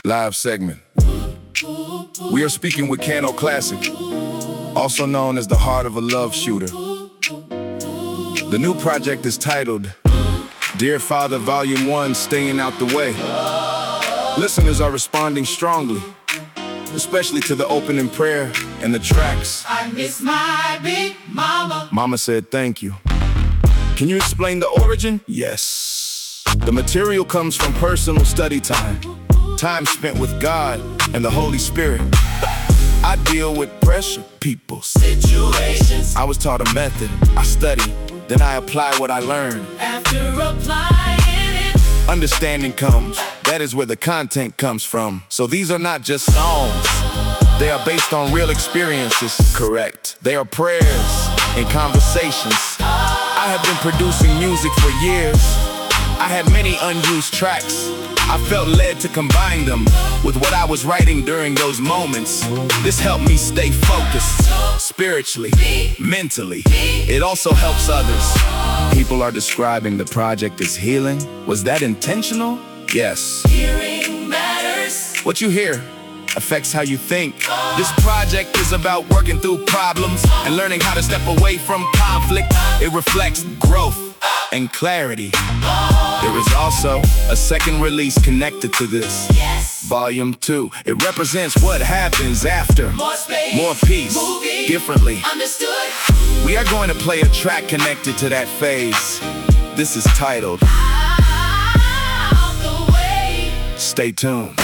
Live segment. We are speaking with Kano Classic, also known as the Heart of a Love Shooter. The new project is titled Dear Father Volume 1, Staying Out the Way. Listeners are responding strongly, especially to the opening prayer and the tracks. I miss my big mama. Mama said thank you. Can you explain the origin? Yes. The material comes from personal study time spent with God and the Holy Spirit. I deal with pressure, people, Situations. I was taught a method. I study, then I apply what I learn. After applying it, Understanding comes. That is where the content comes from. So these are not just songs. They are based on real experiences. Correct. They are prayers and conversations. I have been producing music for years. I had many unused tracks. I felt led to combine them with what I was writing during those moments. This helped me stay focused, spiritually, mentally. It also helps others. People are describing the project as healing. Was that intentional? Yes. hearing matters. What you hear affects how you think. This project is about working through problems and learning how to step away from conflict. It reflects growth and clarity. There is also a second release connected to this. Yes. Volume 2. It represents what happens after. More space. More peace. Moving. Differently. Understood. We are going to play a track connected to that phase. This is titled Out the way. Stay Tuned.